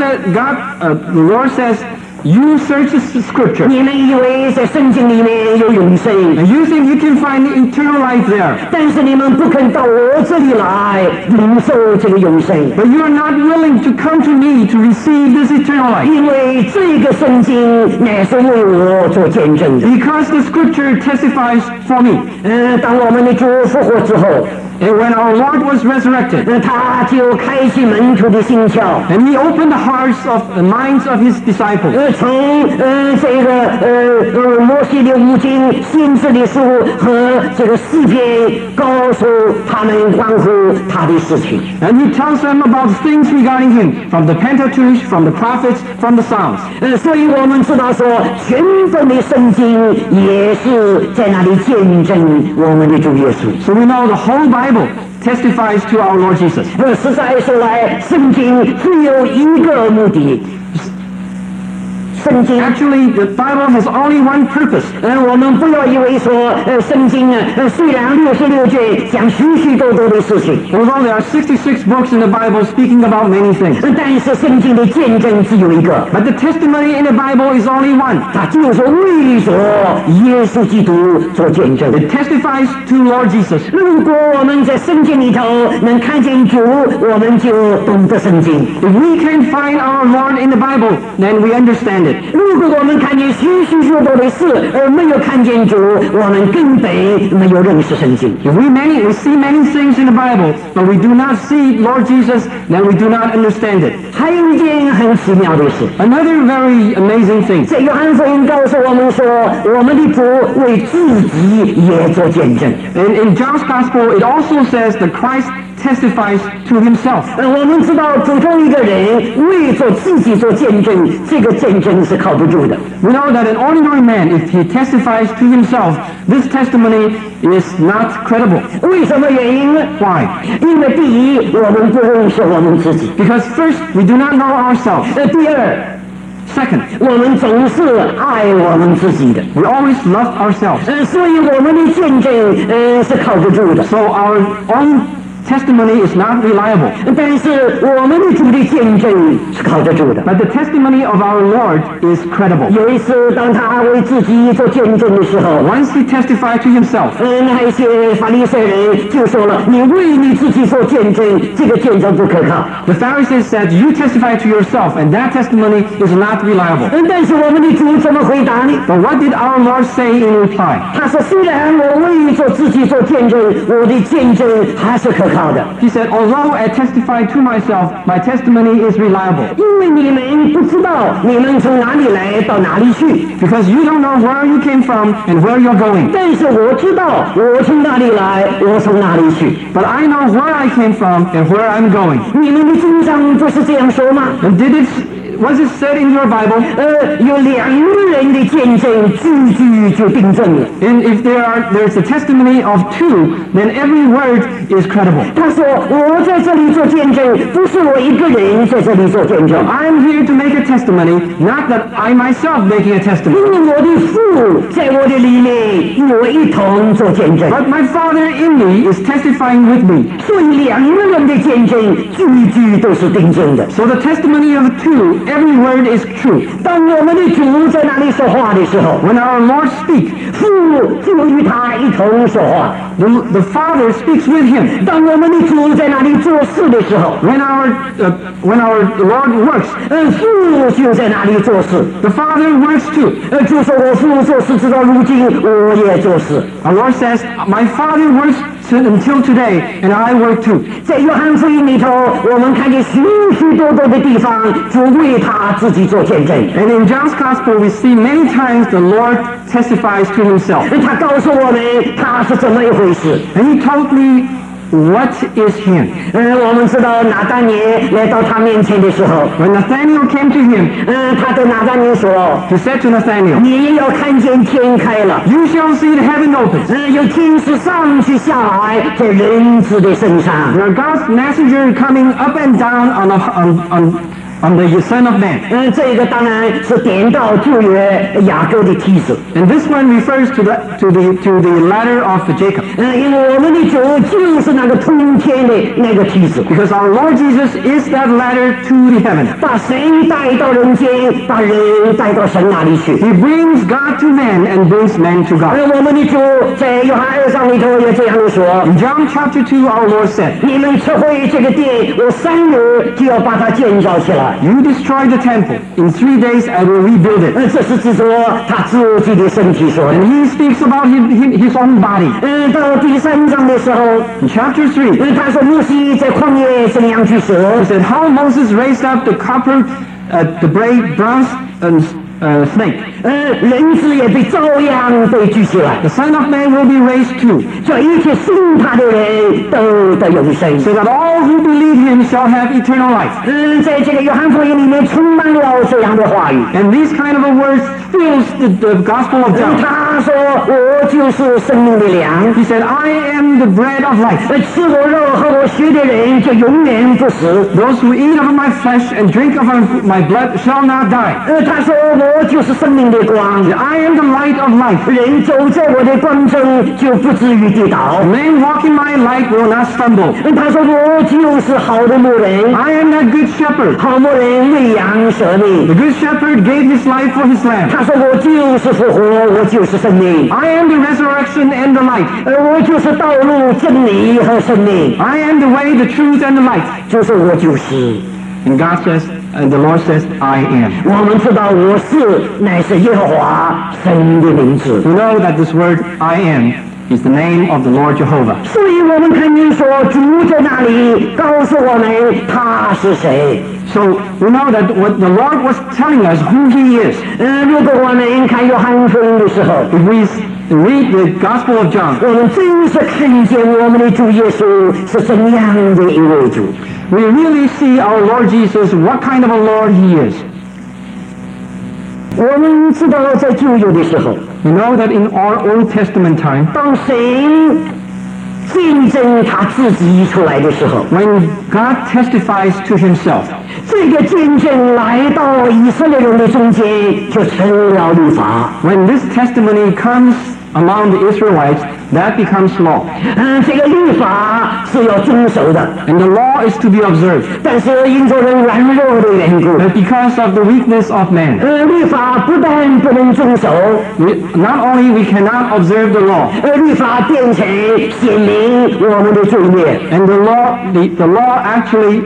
The Lord says, you search the Scripture, 你们以为在圣经里面有永生， and you think you can find eternal life there, 但是你们不肯到我这里来领受这个永生， but you are not willing to come to me to receive this eternal life, 因为这个圣经乃是为我做见证的。 because the Scripture testifies for me. 当我们的主复活之后， And when our Lord was resurrected, 他就开启门徒的心窍。” and He opened the hearts of the minds of His disciples, 从这个摩西的五经、先知的书和这个诗篇，告诉他们关乎他的事情。 and He tells them about things regarding Him, from the Pentateuch, from the prophets, from the Psalms. 所以我们知道说，全本的圣经也是在那里见证我们的主耶稣。 So we know the whole Bible testifies to our Lord Jesus. 实在说来，圣经只有一个目的。圣经 Actually, the Bible has only one purpose. 我们不要以为说，圣经虽然66卷讲许许多多的事情， Although there are 66 books in the Bible speaking about many things, 但是圣经的见证只有一个， but the testimony in the Bible is only one. 它就是为着耶稣基督做见证。 It testifies to Lord Jesus. 如果我们在圣经里头能看见主，我们就懂得圣经； If we can find our Lord in the Bible, then we understand it. 如果我们看见许许多多的事，而没有看见主，我们根本没有认识圣经。 If we see many things in the Bible, but we do not see Lord Jesus, then we do not understand it. 还有一件很奇妙的事， Another very amazing thing. 在约翰福音告诉我们说，我们的主为自己也做见证。 And in John's Gospel, it also says that Christ testifies to Himself. 我们知道，普通一个人为着自己做见证，这个见证是靠不住的。 We know that an ordinary man, if he testifies to himself, this testimony is not credible. 为什么原因呢？ Why? 因为第一，我们不认识我们自己； Because first, we do not know ourselves. 第二， Second, 我们总是爱我们自己的。 we always love ourselves. 所以我们的见证是靠不住的。 So our own testimony is not reliable. 但是我们的主的见证是靠得住的。 But the testimony of our Lord is credible. 有一次，当他为自己做见证的时候， Once he testified to himself, 那些法利赛人就说了：“你为你自己做见证，这个见证不可靠。” the Pharisees said, you testify to yourself, and that testimony is not reliable. 但是我们的主怎么回答呢？ But what did our Lord say in reply? 他说：“虽然我为做自己做见证，我的见证还是可靠的， He said, although I testify to myself, my testimony is reliable. 因为你们不知道你们从哪里来到哪里去。 Because you don't know where you came from and where you're going. 但是我知道我从哪里来，我从哪里去。 But I know where I came from and where I'm going. 你们的经上不是这样说吗？ And was it said in your Bible? 有两个人的见证，句句就订正了。” And if there's a testimony of two, then every word is credible. 他说：“我在这里做见证，不是我一个人在这里做见证， I'm here to make a testimony, not that I myself making a 因 testimony. 为我的父在我的里面与我一同做见证。 But my Father in me is testifying with me. 所以两个人的见证，句句都是订正的。 So the testimony of two, every word is true. 当我们的主在那里说话的时候， When our Lord speaks, 父就与他一同说话； the Father speaks with him. 当我们的主在那里做事的时候， When our Lord works, 父就在那里做事。 the Father works too. 主说：“我父做事，直到如今，我也做事。” Our Lord says, my Father works until today, and I work too. 在约翰福音里头，我们看见许许多多的地方，主为他自己做见证。 And in John's Gospel, we see many times the Lord testifies to himself. 他告诉我们他是怎么一回事。 And he told me, what is him? 我们知道拿但业来到他面前的时候， When Nathanael came to him, 他对拿但业说 he said to Nathanael, 你也要看见天开了， you shall see the heaven opens. 有天使上去下来在人子的身上。 There are God's messenger coming up and down on the Son of Man. 这个当然是点到旧约雅各的梯子。 And this one refers to the ladder of Jacob. 因为我们的主就是那个通天的那个梯子， Because our Lord Jesus is that ladder to the heaven. 把神带到人间，把人带到神那里去。 He brings God to man and brings man to God. 我们的主在约翰2章里头也这样的说 In John chapter 2, our Lord said, 你们撤回这个殿，我3日就要把它建造起来。 you destroy the temple. In 3 days I will rebuild it. 这是指说他自己的身体说的。 And he speaks about his own body. 到第3章的时候， In chapter 3, 他说摩西在旷野怎么样去舍 he said how Moses raised up the copper, the bronze snake. 人子也被照样被举起来， The Son of Man will be raised too, 这一切信他的人都得永生。 so that all who believe him shall have eternal life. 在这个约翰福音里面充满了这样的话语。 And these kind of words fills the Gospel of John. 他说：“我就是生命的粮， He said, I am the bread of life. 吃我肉喝我血的人就永远不死。 Those who eat of my flesh and drink of my blood shall not die. 他说：“我就是生命的光， I am the light of life. 人走在我的光中就不至于跌倒。 Men walk in my light will not stumble. 他说：“我就是好的牧人， I am that good shepherd. 好牧人为羊舍命。 The good shepherd gave his life for his lamb. 他说：“我就是复活，我就是生命， I am the resurrection and the light. 我就是道路、真理和生命。 I am the way, the truth, and the light." 就是我就是。 And God says, and the Lord says, I am. 我们知道我是乃是耶和华神的名字。 We know that this word, I am, is the name of the Lord Jehovah. 所以我们看见说主在那里告诉我们他是谁。 So we know that what the Lord was telling us who He is. 如果我们看约翰福音的时候， If we read the Gospel of John, 我们真是看见我们的主耶稣是怎样的一位主。 we really see our Lord Jesus, what kind of a Lord He is. 我们知道在旧约的时候， We know that in our Old Testament time, 当神见证他自己出来的时候， when God testifies to Himself, 这个见证来到以色列人的中间，就成了律法。 when this testimony comes among the Israelites, that becomes law. 这个律法是要遵守的， And the law is to be observed. 但是因着人软弱的缘故， But because of the weakness of man, 律法不但不能遵守， not only we cannot observe the law, 律法变成显明我们的罪孽， and the law actually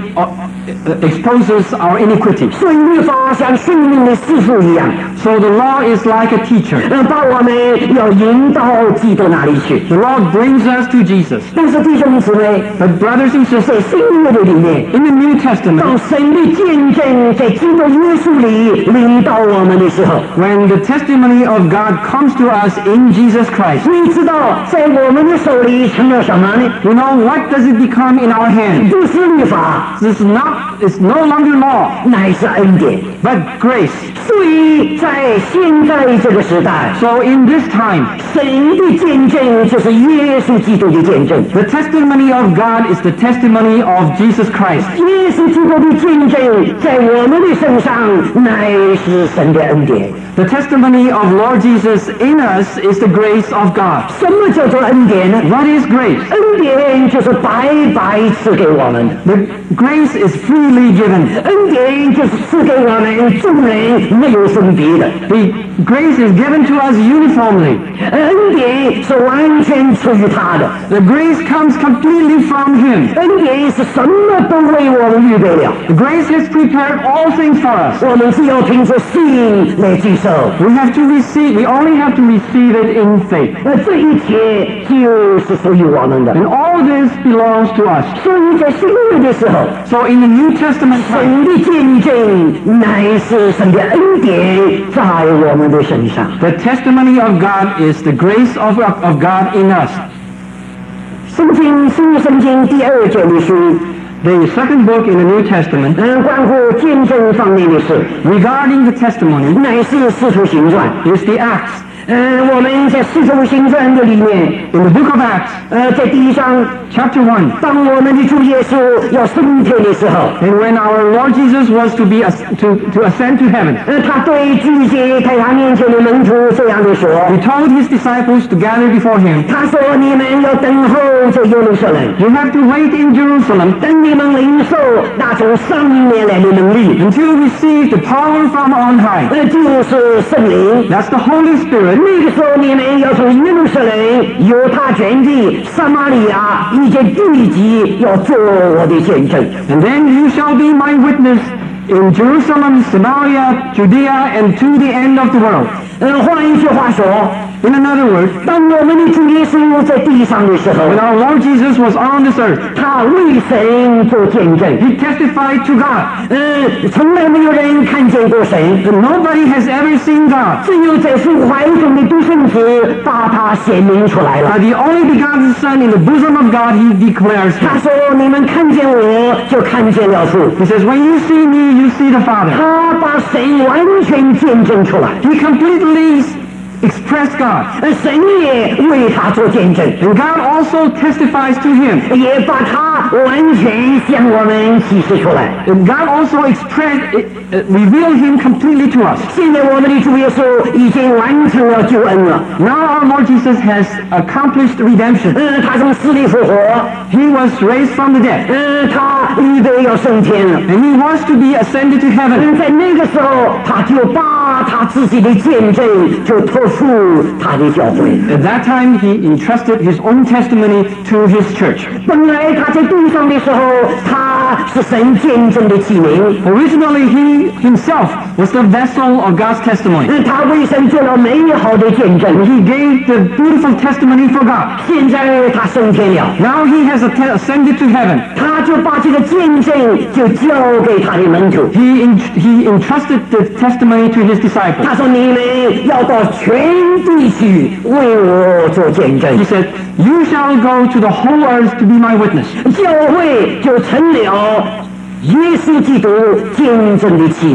exposes our iniquity. 所以律法像生命的师傅一样， So the law is like a teacher. 把我们要引到基督那里去。 The law brings us to Jesus. 但是弟兄姊妹， But brothers and 在 sisters, 新约的里面， in the New 当 Testament, 神的见证在基督耶稣里领到我们的时候， when the testimony of God comes to us in Jesus Christ, 你知道在我们的手里成了什么呢？ you know, what does it become in our hands? 不是律法， It's no longer law, 乃是恩典。 but grace. 所以在现在这个时代， So in this time, 神的见证就是耶稣基督的见证。 the testimony of God is the testimony of Jesus Christ. 耶稣基督的见证在我们的身上乃是神的恩典。 The testimony of Lord Jesus in us is the grace of God. 什么叫做恩典呢？ What is grace? 恩典就是白白赐给我们的， The grace is freely given. 恩典就是赐给我们众人没有分别的， The grace is given to us uniformly. 恩典是完全出于他的， The grace comes completely from Him. 恩典是什么都为我们预备了， The grace has prepared all things for us. 我们只要凭着信来接受， We have to receive, we only have to receive it in faith. 这一切就是属于我们的。 And all this belongs to us. 所以在新约的时候， So in the New Testament time, 神的见证乃是神的恩典在我们的身上。 the testimony of God is the grace of God in us. 圣经新约圣经第2卷的书， The second book in the New Testament 关乎见证方面的事， regarding the testimony 乃是使徒行传。 is the Acts. 我们在使徒行传的里面， In the book of Acts, 在第1章， chapter 1, 当我们的主耶稣要升天的时候， and when our Lord Jesus was to ascend to heaven, 他对聚集在他面前的门徒这样的说， He told His disciples to gather before Him. 他说：“你们要等候在耶路撒冷， You have to wait in Jerusalem 等你们领受那从上面来的能力， until you receive the power from on high. 就是圣灵。 That's the Holy Spirit. 那个时候你们要从耶路撒冷、犹太全地、撒玛利亚以及地极要做我的见证。 And then you shall be my witness in Jerusalem, Samaria, Judea, and to the end of the world. 换一句话说， In another word, 当我们的主耶稣在地上的时候， when our Lord Jesus was on this earth, 他为神做见证。 He testified to God. 从来没有人看见过神， And nobody has ever seen God. 只有在父怀中的独生子把他显明出来了。 But the only begotten Son in the bosom of God, He declares 他 Him. 说：“你们看见我，就看见了父。” He says, when you see me, you see the Father. 他把神完全见证出来， He completely expressed God. 神也为他做见证， And God also testifies to Him. 也把他完全向我们启示出来。 And God also revealed Him completely to us. 现在我们的主耶稣已经完成了救恩了， Now our Lord Jesus has accomplished redemption. 他从死里复活， He was raised from the dead. 他预备要升天了。 And He wants to be ascended to heaven. 在那个时候，他就把他自己的见证就托付他的教会。 At that time, He entrusted His own testimony to His church. 本来他在地上的时候，他是神见证的器皿。 Originally, He Himself was the vessel of God's testimony. 他为神做了美好的见证。 He gave the beautiful testimony for God. 现在他升天了， Now He has ascended to heaven. 他就把这个见证就交给他的门徒。 He entrusted the testimony to His disciples. 他说：“你们要到全地去为我做见证。 He said, you shall go to the whole earth to be my witness. ” 教会就成了耶稣基督见证的器皿。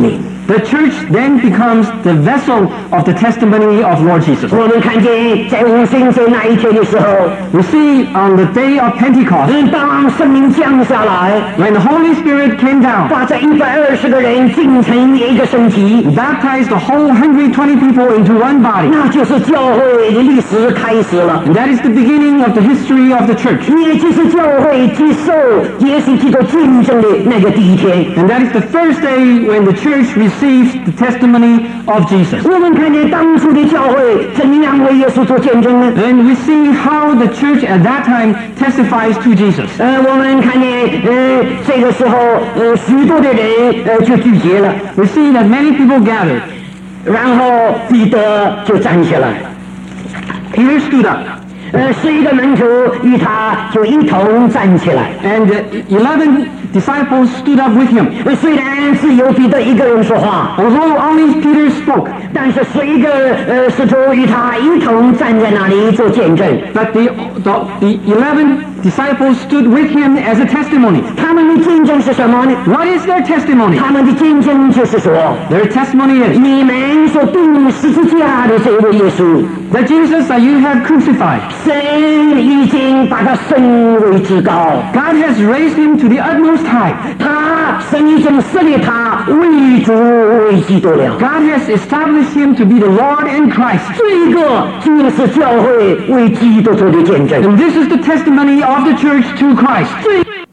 The church then becomes the vessel of the testimony of Lord Jesus. 我们看见在五旬节那一天的时候， We see on the day of Pentecost, 当圣灵降下来， when the Holy Spirit came down, 把这120个人进成一个身体， baptized the whole 120 people into one body. 那就是教会的历史开始了。 And that is the beginning of the history of the church. 也就是教会接受耶稣基督见证的那个第一天。 And that is the first day when the church receives the testimony of Jesus. 我们看见当初的教会怎样为耶稣做见证呢？ And we see how the church at that time testifies to Jesus. 我们看见这个时候许多的人就聚集了， We see that many people gathered. 然后彼得就站起来， Peter stood up, 11个门徒与他就一同站起来。 and 11 disciples stood up with him. 虽然只有彼得一个人说话， Although only Peter spoke, 但是11个使徒与他一同站在那里做见证。 but the 11 disciples stood with him as a testimony. 他们的见证是什么呢？ What is their testimony? 他们的见证就是说， Their testimony is 你们所钉十字架的这位耶稣， that Jesus that you have crucified, 神已经把他升为至高， God has raised him to the utmost high. 神已经设立他为主为基督了。 God has established him to be the Lord and Christ. 这个就是教会为基督做的见证。 And this is the testimony of the church to Christ.